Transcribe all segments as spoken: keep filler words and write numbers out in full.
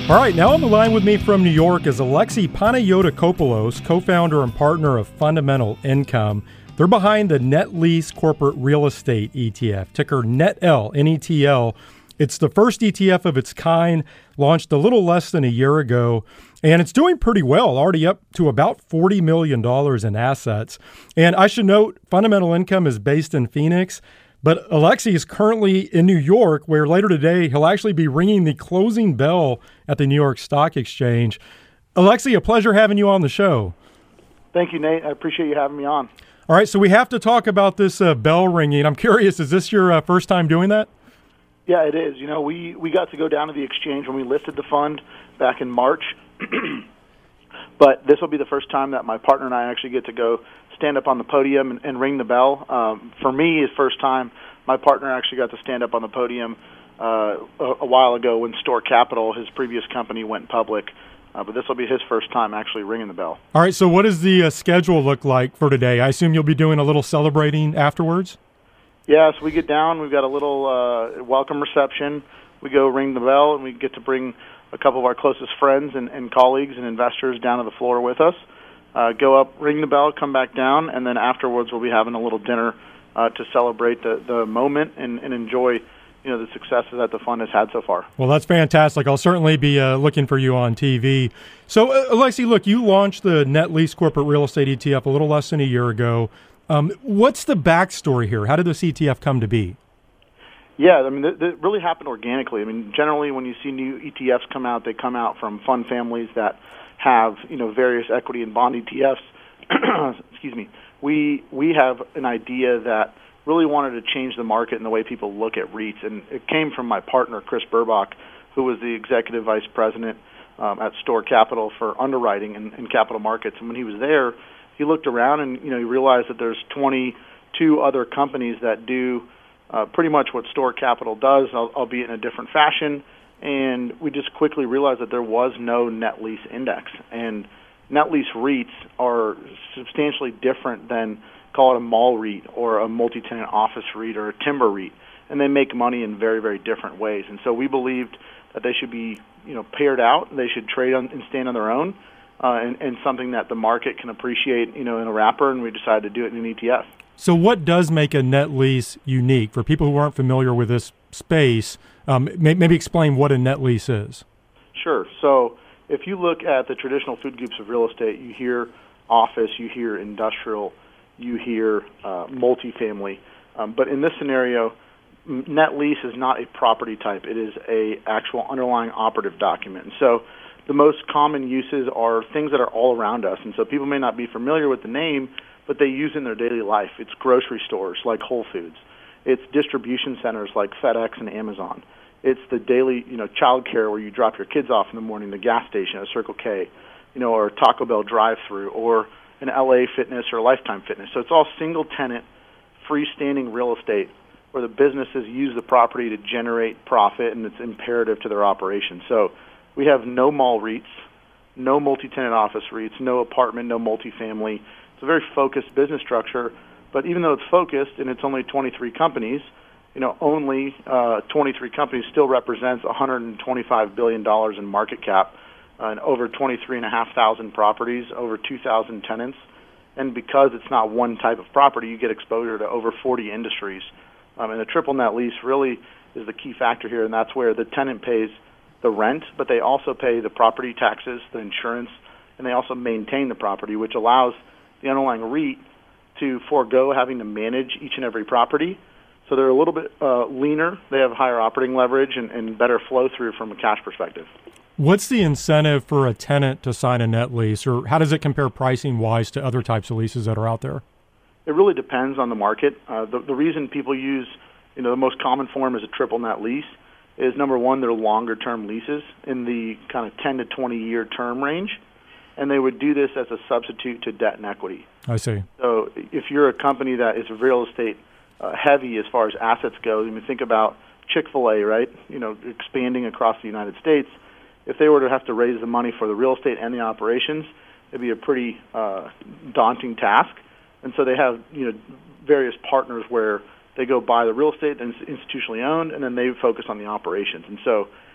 All right, now on the line with me from New York is Alexi Panayotopoulos, co-founder and partner of Fundamental Income. They're behind the Net Lease Corporate Real Estate E T F, ticker N E T L, N E T L. It's the first E T F of its kind, launched a little less than a year ago, and it's doing pretty well, already up to about forty million dollars in assets. And I should note, Fundamental Income is based in Phoenix, but Alexi is currently in New York, where later today he'll actually be ringing the closing bell at the New York Stock Exchange. Alexi, a pleasure having you on the show. Thank you, Nate. I appreciate you having me on. All right, so we have to talk about this uh, bell ringing. I'm curious, is this your uh, first time doing that? Yeah, it is. You know, we, we got to go down to the exchange when we listed the fund back in March. But this will be the first time that my partner and I actually get to go stand up on the podium and, and ring the bell. Um, for me, it's first time. My partner actually got to stand up on the podium uh, a, a while ago when Store Capital, his previous company, went public. Uh, but this will be his first time actually ringing the bell. All right, so what does the uh, schedule look like for today? I assume you'll be doing a little celebrating afterwards? Yeah, so we get down. We've got a little uh, welcome reception. We go ring the bell, and we get to bring a couple of our closest friends and, and colleagues and investors down to the floor with us. Uh, go up, ring the bell, come back down, and then afterwards we'll be having a little dinner uh, to celebrate the, the moment and, and enjoy, you know, the successes that the fund has had so far. Well, that's fantastic. I'll certainly be uh, looking for you on T V. So, uh, Alexi, look, you launched the Net Lease Corporate Real Estate E T F a little less than a year ago. Um, what's the backstory here? How did this E T F come to be? Yeah, I mean, it, it really happened organically. I mean, generally when you see new E T Fs come out, they come out from fund families that have, you know, various equity and bond E T Fs. Excuse me. We we have an idea that really wanted to change the market and the way people look at REITs, and it came from my partner, Chris Burbach, who was the executive vice president um, at Store Capital for underwriting and, and capital markets. And when he was there, he looked around and, you know, he realized that there's twenty-two other companies that do uh, pretty much what Store Capital does, albeit in a different fashion. And we just quickly realized that there was no net lease index. And net lease REITs are substantially different than, call it a mall REIT or a multi-tenant office REIT or a timber REIT. And they make money in very, very different ways. And so we believed that they should be, you know, paired out. They should trade on, and stand on their own. Uh, and, and something that the market can appreciate, you know, in a wrapper, and we decided to do it in an E T F. So what does make a net lease unique? For people who aren't familiar with this space, um, may, maybe explain what a net lease is. Sure. So if you look at the traditional food groups of real estate, you hear office, you hear industrial, you hear uh, multifamily. Um, but in this scenario, net lease is not a property type. It is a actual underlying operative document. And so the most common uses are things that are all around us. And so people may not be familiar with the name, but they use it in their daily life. It's grocery stores like Whole Foods. It's distribution centers like FedEx and Amazon. It's the daily, you know, child care where you drop your kids off in the morning, the gas station, a Circle K, you know, or a Taco Bell drive-through, or an L A Fitness or Lifetime Fitness. So it's all single-tenant, freestanding real estate where the businesses use the property to generate profit, and it's imperative to their operation. So we have no mall REITs, no multi-tenant office REITs, no apartment, no multifamily. It's a very focused business structure, but even though it's focused and it's only twenty-three companies, you know, only uh, twenty-three companies still represents one hundred twenty-five billion dollars in market cap, uh, and over twenty-three thousand five hundred properties, over two thousand tenants. And because it's not one type of property, you get exposure to over forty industries. Um, and the triple net lease really is the key factor here, and that's where the tenant pays the rent, but they also pay the property taxes, the insurance, and they also maintain the property, which allows the underlying REIT to forego having to manage each and every property. So they're a little bit uh, leaner. They have higher operating leverage and, and better flow through from a cash perspective. What's the incentive for a tenant to sign a net lease, or how does it compare pricing-wise to other types of leases that are out there? It really depends on the market. Uh, the, the reason people use, you know, the most common form is a triple net lease is, number one, they're longer-term leases in the kind of ten to twenty-year term range, and they would do this as a substitute to debt and equity. I see. So if you're a company that is real estate uh, heavy as far as assets go, I mean, think about Chick-fil-A, right? You know, expanding across the United States. If they were to have to raise the money for the real estate and the operations, it'd be a pretty uh, daunting task. And so they have, you know, various partners where they go buy the real estate that's institutionally owned, and then they focus on the operations. And so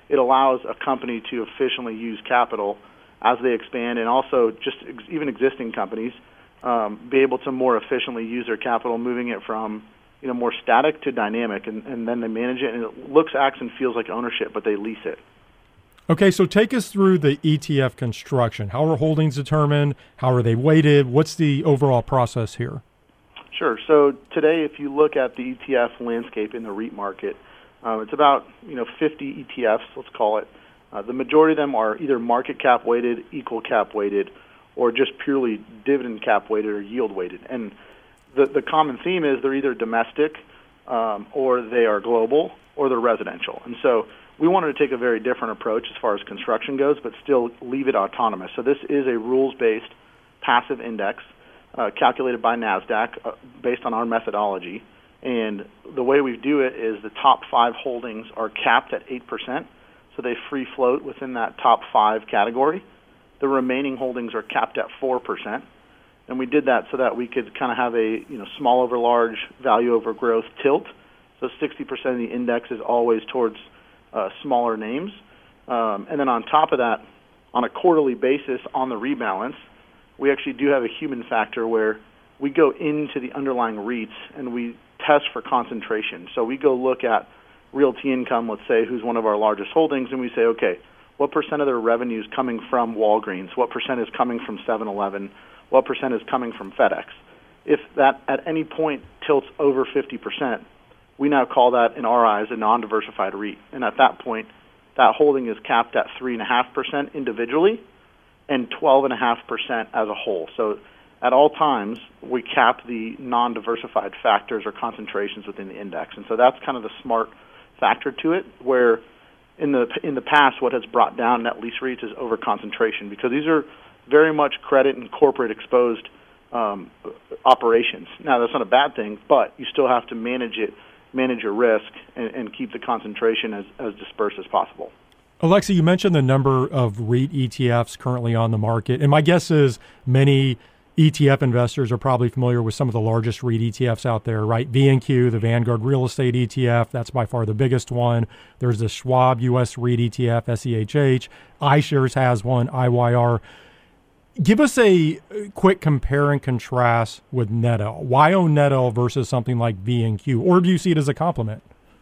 it allows a company to efficiently use capital as they expand, and also just ex- even existing companies um, be able to more efficiently use their capital, moving it from you know more static to dynamic, and, and then they manage it, and it looks, acts, and feels like ownership, but they lease it. Okay, so take us through the E T F construction. How are holdings determined? How are they weighted? What's the overall process here? Sure. So today, if you look at the E T F landscape in the REIT market, uh, it's about you know fifty E T Fs, let's call it. Uh, the majority of them are either market cap weighted, equal cap weighted, or just purely dividend cap weighted or yield weighted. And the the common theme is they're either domestic, um, or they are global, or they're residential. And so we wanted to take a very different approach as far as construction goes, but still leave it autonomous. So this is a rules-based passive index uh, calculated by NASDAQ uh, based on our methodology. And the way we do it is the top five holdings are capped at eight percent, so they free float within that top five category. The remaining holdings are capped at four percent. And we did that so that we could kind of have a you know small over large, value over growth tilt. So sixty percent of the index is always towards Uh, smaller names. Um, and then on top of that, on a quarterly basis on the rebalance, we actually do have a human factor where we go into the underlying REITs and we test for concentration. So we go look at Realty Income, let's say, who's one of our largest holdings, and we say, okay, what percent of their revenue is coming from Walgreens? What percent is coming from seven eleven? What percent is coming from FedEx? If that at any point tilts over fifty percent, we now call that, in our eyes, a non-diversified REIT. And at that point, that holding is capped at three point five percent individually and twelve point five percent as a whole. So at all times, we cap the non-diversified factors or concentrations within the index. And so that's kind of the smart factor to it, where in the in the past, what has brought down net lease REITs is over-concentration, because these are very much credit and corporate exposed um, operations. Now, that's not a bad thing, but you still have to manage it manage your risk, and, and keep the concentration as, as dispersed as possible. Alexi, you mentioned the number of REIT E T Fs currently on the market, and my guess is many E T F investors are probably familiar with some of the largest REIT E T Fs out there, right? V N Q, the Vanguard Real Estate E T F, that's by far the biggest one. There's the Schwab U S REIT E T F, S E H H. iShares has one, I Y R. Give us a quick compare and contrast with NetL. Why own NetL versus something like V N Q? Or do you see it as a complement?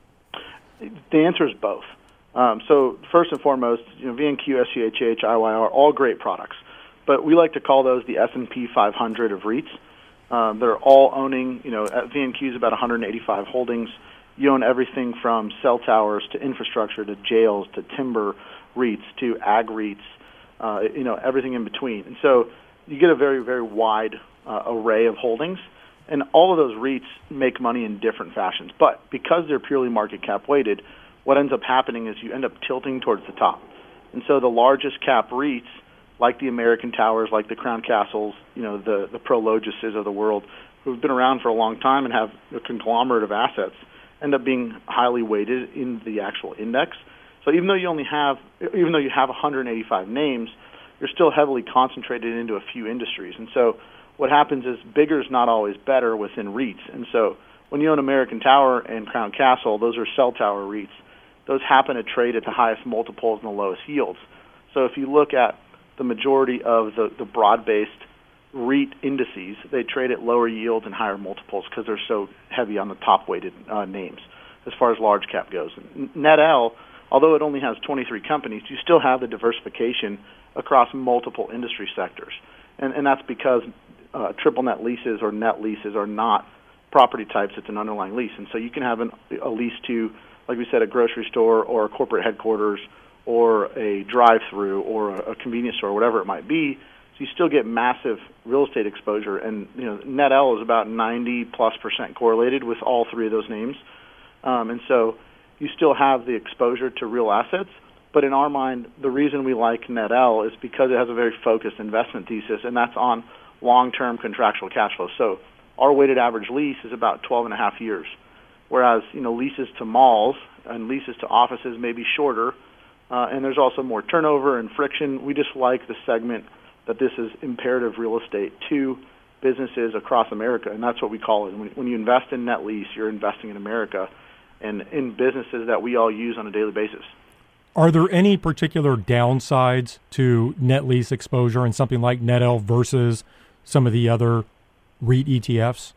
The answer is both. Um, so first and foremost, you know, V N Q, S C H H, I Y R, all great products. But we like to call those the S and P five hundred of REITs. Um, they're all owning, you know, at V N Q is about one hundred eighty-five holdings. You own everything from cell towers to infrastructure to jails to timber REITs to ag REITs. Uh, you know, everything in between. And so you get a very, very wide uh, array of holdings, and all of those REITs make money in different fashions. But because they're purely market cap weighted, what ends up happening is you end up tilting towards the top. And so the largest cap REITs, like the American Towers, like the Crown Castles, you know, the, the Prologuses of the world, who've been around for a long time and have a conglomerate of assets, end up being highly weighted in the actual index. So even though you only have, even though you have one hundred eighty-five names, you're still heavily concentrated into a few industries. And so what happens is bigger is not always better within REITs. And so when you own American Tower and Crown Castle, those are cell tower REITs. Those happen to trade at the highest multiples and the lowest yields. So if you look at the majority of the, the broad-based REIT indices, they trade at lower yields and higher multiples because they're so heavy on the top-weighted uh, names as far as large cap goes. NetL, although it only has twenty-three companies, you still have the diversification across multiple industry sectors. And, and that's because uh, triple net leases or net leases are not property types, it's an underlying lease. And so you can have an, a lease to, like we said, a grocery store or a corporate headquarters or a drive-through or a, a convenience store, whatever it might be. So you still get massive real estate exposure. And you know, NetL is about ninety plus percent correlated with all three of those names. Um, and so you still have the exposure to real assets. But in our mind, the reason we like NetL is because it has a very focused investment thesis, and that's on long-term contractual cash flow. So our weighted average lease is about twelve and a half years, whereas you know leases to malls and leases to offices may be shorter, uh, and there's also more turnover and friction. We just like the segment that this is imperative real estate to businesses across America, and that's what we call it. When, when you invest in net lease, you're investing in America and in businesses that we all use on a daily basis. Are there any particular downsides to net lease exposure in something like NetL versus some of the other REIT E T Fs?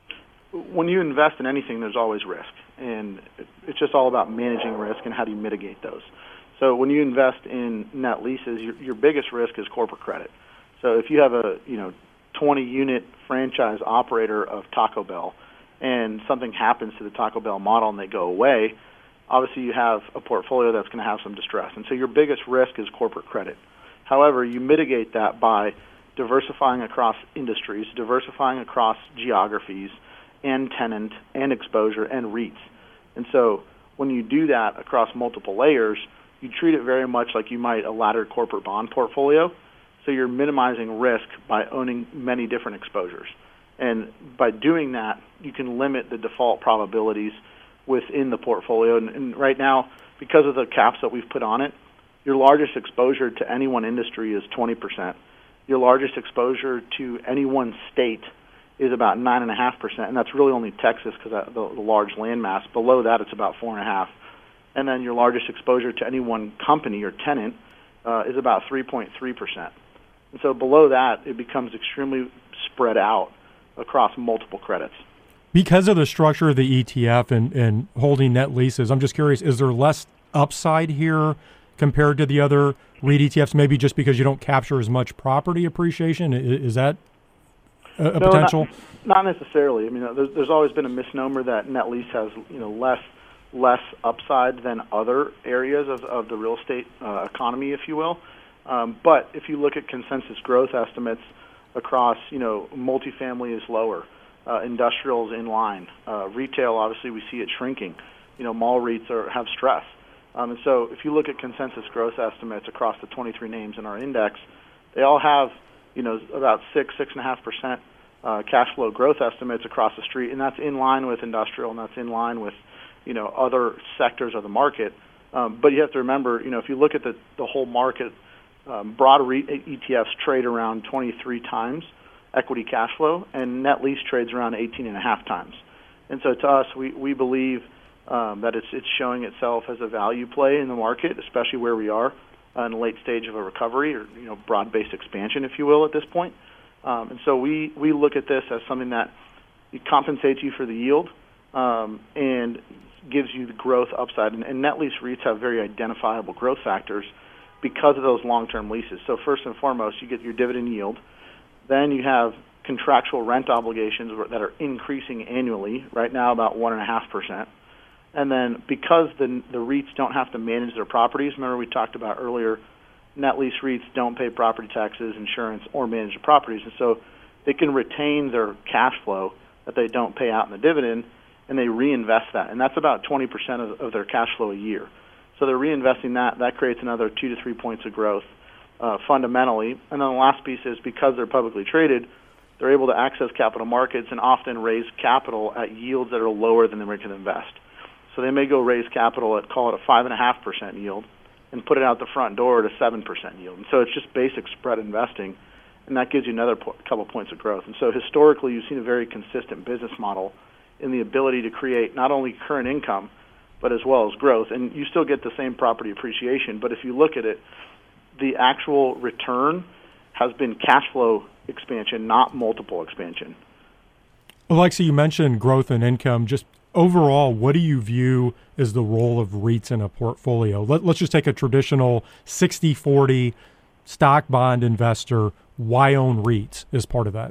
When you invest in anything, there's always risk, and it's just all about managing risk and how do you mitigate those. So when you invest in net leases, your, your biggest risk is corporate credit. So if you have a you know twenty unit franchise operator of Taco Bell, and something happens to the Taco Bell model and they go away, obviously you have a portfolio that's going to have some distress. And so your biggest risk is corporate credit. However, you mitigate that by diversifying across industries, diversifying across geographies, and tenant, and exposure, and REITs. And so when you do that across multiple layers, you treat it very much like you might a laddered corporate bond portfolio. So you're minimizing risk by owning many different exposures. And by doing that, you can limit the default probabilities within the portfolio. And, and right now, because of the caps that we've put on it, your largest exposure to any one industry is twenty percent. Your largest exposure to any one state is about nine point five percent, and that's really only Texas because of the, the large landmass. Below that, it's about four point five percent. And then your largest exposure to any one company or tenant uh, is about three point three percent. And so below that, it becomes extremely spread out across multiple credits. Because of the structure of the E T F and, and holding net leases, I'm just curious, is there less upside here compared to the other REIT E T Fs, maybe just because you don't capture as much property appreciation? Is that a, a no, potential? Not, not necessarily. I mean, there's, there's always been a misnomer that net lease has you know less less upside than other areas of, of the real estate uh, economy, if you will. Um, but if you look at consensus growth estimates across, you know, multifamily is lower, uh, industrial is in line, uh, retail, obviously we see it shrinking. You know, mall REITs are, have stress. Um, and so if you look at consensus growth estimates across the twenty-three names in our index, they all have, you know, about six, six and a half percent uh, cash flow growth estimates across the street, and that's in line with industrial, and that's in line with, you know, other sectors of the market. Um, but you have to remember, you know, if you look at the, the whole market, um, broad REIT E T Fs trade around twenty-three times equity cash flow, and net lease trades around eighteen and a half times. And so to us, we, we believe um, that it's it's showing itself as a value play in the market, especially where we are uh, in the late stage of a recovery, or you know, broad-based expansion, if you will, at this point. Um, and so we, we look at this as something that it compensates you for the yield um, and gives you the growth upside. And, and net lease REITs have very identifiable growth factors because of those long-term leases. So first and foremost, you get your dividend yield. Then you have contractual rent obligations that are increasing annually, right now about one point five percent. And then because the, the REITs don't have to manage their properties, remember we talked about earlier, net lease REITs don't pay property taxes, insurance, or manage the properties. And so they can retain their cash flow that they don't pay out in the dividend, and they reinvest that. And that's about twenty percent of, of their cash flow a year. So they're reinvesting that. That creates another two to three points of growth uh, fundamentally. And then the last piece is because they're publicly traded, they're able to access capital markets and often raise capital at yields that are lower than they can invest. So they may go raise capital at, call it a five point five percent yield, and put it out the front door at a seven percent yield. And so it's just basic spread investing, and that gives you another po- couple points of growth. And so historically, you've seen a very consistent business model in the ability to create not only current income, but as well as growth. And you still get the same property appreciation, but if you look at it, the actual return has been cash flow expansion, not multiple expansion. Alexi, you mentioned growth and income. Just overall, what do you view as the role of REITs in a portfolio? Let, let's just take a traditional sixty forty stock bond investor. Why own REITs as part of that?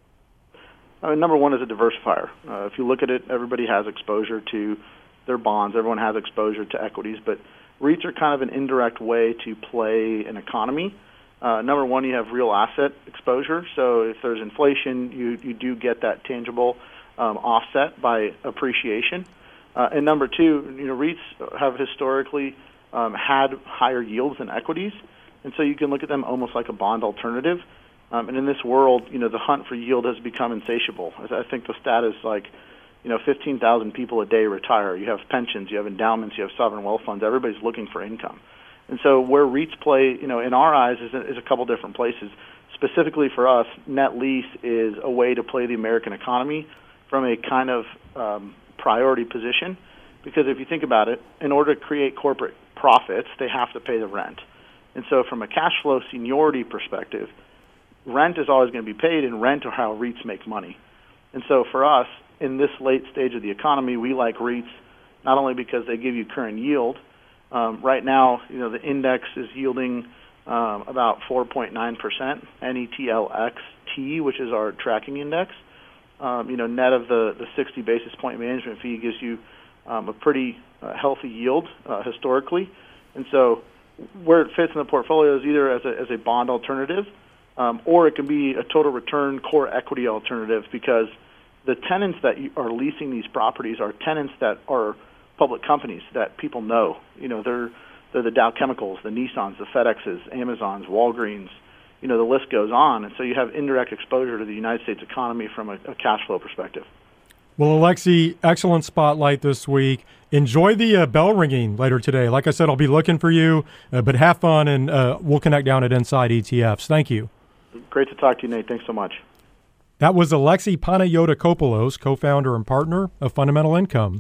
I mean, number one is a diversifier. Uh, if you look at it, everybody has exposure to their bonds. Everyone has exposure to equities, but REITs are kind of an indirect way to play an economy. Uh, number one, you have real asset exposure. So if there's inflation, you, you do get that tangible um, offset by appreciation. Uh, and number two, you know, REITs have historically um, had higher yields than equities, and so you can look at them almost like a bond alternative. Um, and in this world, you know, the hunt for yield has become insatiable. I think the stat is like, you know, fifteen thousand people a day retire. You have pensions, you have endowments, you have sovereign wealth funds. Everybody's looking for income. And so where REITs play, you know, in our eyes, is a, is a couple different places. Specifically for us, net lease is a way to play the American economy from a kind of um, priority position. Because if you think about it, in order to create corporate profits, they have to pay the rent. And so from a cash flow seniority perspective, rent is always going to be paid, and rent are how REITs make money. And so for us, in this late stage of the economy, we like REITs not only because they give you current yield. Um, right now, you know, the index is yielding um, about four point nine percent, N E T L X T, which is our tracking index. Um, you know, net of the, the sixty basis point management fee gives you um, a pretty uh, healthy yield uh, historically. And so where it fits in the portfolio is either as a, as a bond alternative, um, or it can be a total return core equity alternative, because the tenants that you are leasing these properties are tenants that are public companies that people know. You know, they're they're the Dow Chemicals, the Nissans, the FedExes, Amazons, Walgreens. You know, the list goes on, and so you have indirect exposure to the United States economy from a, a cash flow perspective. Well, Alexi, excellent spotlight this week. Enjoy the uh, bell ringing later today. Like I said, I'll be looking for you, uh, but have fun, and uh, we'll connect down at Inside E T Fs. Thank you. Great to talk to you, Nate. Thanks so much. That was Alexi Panayotopoulos, co-founder and partner of Fundamental Income.